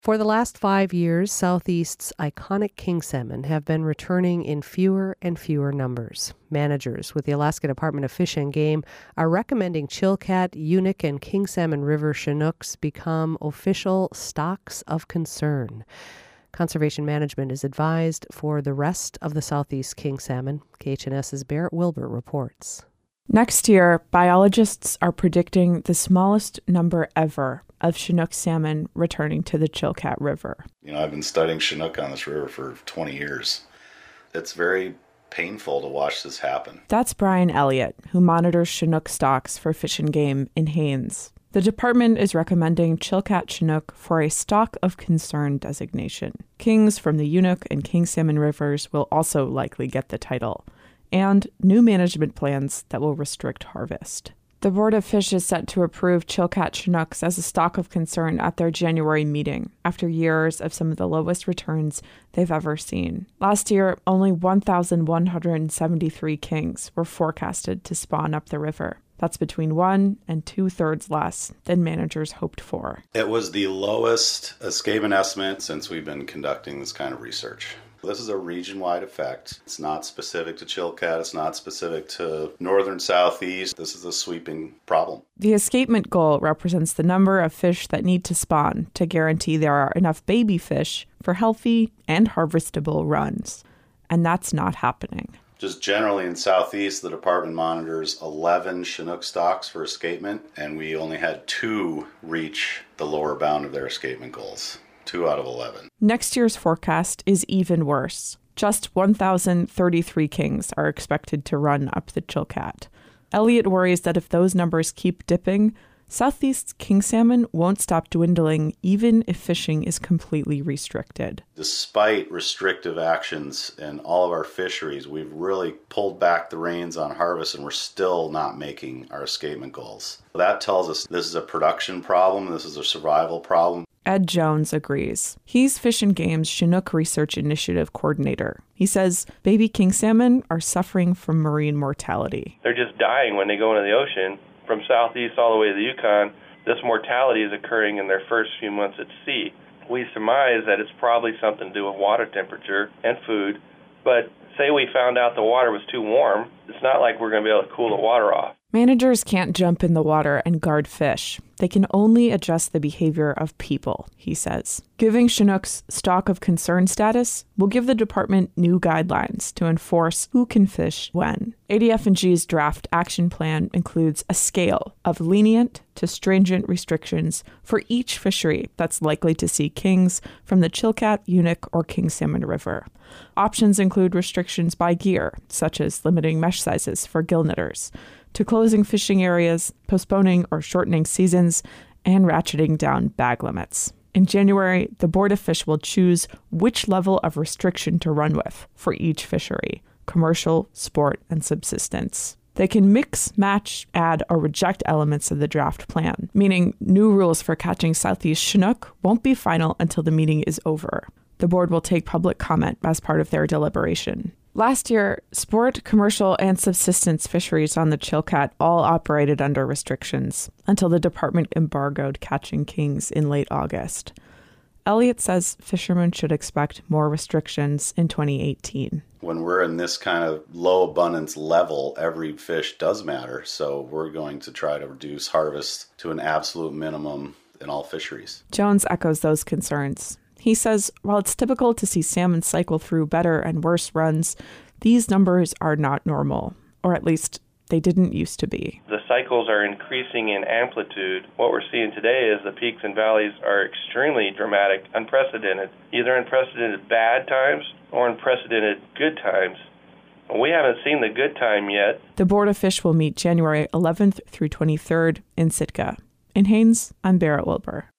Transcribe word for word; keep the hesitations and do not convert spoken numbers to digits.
For the last five years, Southeast's iconic king salmon have been returning in fewer and fewer numbers. Managers with the Alaska Department of Fish and Game are recommending Chilkat, Unique, and King Salmon River Chinooks become official stocks of concern. Conservation Management is advised for the rest of the Southeast king salmon. KHNS's Barrett Wilbur reports. Next year, biologists are predicting the smallest number ever of Chinook salmon returning to the Chilkat River. You know, I've been studying Chinook on this river for twenty years. It's very painful to watch this happen. That's Brian Elliott, who monitors Chinook stocks for Fish and Game in Haines. The department is recommending Chilkat Chinook for a stock of concern designation. Kings from the Unique and King Salmon rivers will also likely get the title, and new management plans that will restrict harvest. The Board of Fish is set to approve Chilkat Chinooks as a stock of concern at their January meeting, after years of some of the lowest returns they've ever seen. Last year, only one thousand one hundred seventy-three kings were forecasted to spawn up the river. That's between one and two-thirds less than managers hoped for. It was the lowest escapement estimate since we've been conducting this kind of research. This is a region-wide effect. It's not specific to Chilkat. It's not specific to northern Southeast. This is a sweeping problem. The escapement goal represents the number of fish that need to spawn to guarantee there are enough baby fish for healthy and harvestable runs. And that's not happening. Just generally in Southeast, the department monitors eleven Chinook stocks for escapement, and we only had two reach the lower bound of their escapement goals. Two out of eleven. Next year's forecast is even worse. Just one thousand thirty-three kings are expected to run up the Chilkat. Elliott worries that if those numbers keep dipping, Southeast's king salmon won't stop dwindling even if fishing is completely restricted. Despite restrictive actions in all of our fisheries, we've really pulled back the reins on harvest and we're still not making our escapement goals. That tells us this is a production problem, this is a survival problem. Ed Jones agrees. He's Fish and Game's Chinook Research Initiative coordinator. He says baby king salmon are suffering from marine mortality. They're just dying when they go into the ocean. From Southeast all the way to the Yukon, this mortality is occurring in their first few months at sea. We surmise that it's probably something to do with water temperature and food, but say we found out the water was too warm, it's not like we're going to be able to cool the water off. Managers can't jump in the water and guard fish. They can only adjust the behavior of people, he says. Giving Chinooks stock of concern status will give the department new guidelines to enforce who can fish when. A D F and G's draft action plan includes a scale of lenient to stringent restrictions for each fishery that's likely to see kings from the Chilkat, Unique, or King Salmon River. Options include restrictions by gear, such as limiting mesh sizes for gill knitters, to closing fishing areas, postponing or shortening seasons, and ratcheting down bag limits. In January, the Board of Fish will choose which level of restriction to run with for each fishery: commercial, sport, and subsistence. They can mix, match, add, or reject elements of the draft plan, meaning new rules for catching Southeast Chinook won't be final until the meeting is over. The board will take public comment as part of their deliberation. Last year, sport, commercial, and subsistence fisheries on the Chilkat all operated under restrictions until the department embargoed catching kings in late August. Elliott says fishermen should expect more restrictions in twenty eighteen. When we're in this kind of low abundance level, every fish does matter, so we're going to try to reduce harvest to an absolute minimum in all fisheries. Jones echoes those concerns. He says while it's typical to see salmon cycle through better and worse runs, these numbers are not normal, or at least they didn't used to be. The cycles are increasing in amplitude. What we're seeing today is the peaks and valleys are extremely dramatic, unprecedented, either unprecedented bad times or unprecedented good times. We haven't seen the good time yet. The Board of Fish will meet January eleventh through twenty-third in Sitka. In Haines, I'm Barrett Wilbur.